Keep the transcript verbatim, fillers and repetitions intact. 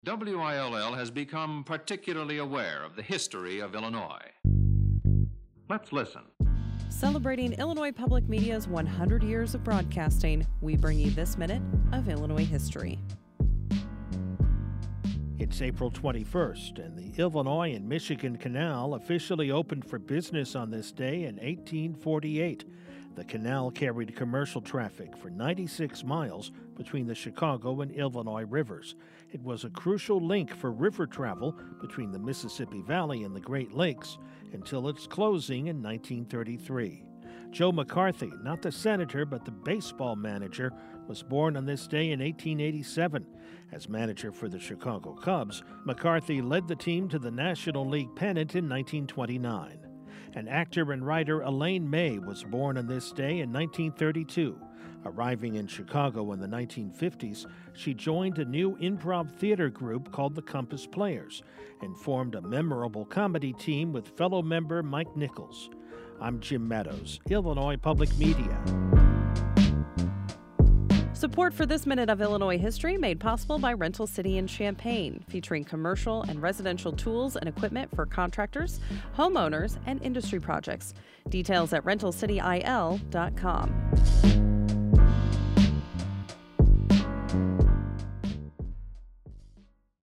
W I L L has become particularly aware of the history of Illinois. Let's listen. Celebrating Illinois Public Media's one hundred years of broadcasting, we bring you this minute of Illinois history. It's April twenty-first, and the Illinois and Michigan Canal officially opened for business on this day in eighteen forty-eight. The canal carried commercial traffic for ninety-six miles between the Chicago and Illinois rivers. It was a crucial link for river travel between the Mississippi Valley and the Great Lakes until its closing in nineteen thirty-three. Joe McCarthy, not the senator but the baseball manager, was born on this day in eighteen eighty-seven. As manager for the Chicago Cubs, McCarthy led the team to the National League pennant in nineteen twenty-nine. And actor and writer Elaine May was born on this day in nineteen thirty-two. Arriving in Chicago in the nineteen fifties, she joined a new improv theater group called the Compass Players and formed a memorable comedy team with fellow member Mike Nichols. I'm Jim Meadows, Illinois Public Media. Support for this minute of Illinois history made possible by Rental City in Champaign, featuring commercial and residential tools and equipment for contractors, homeowners, and industry projects. Details at rental city I L dot com.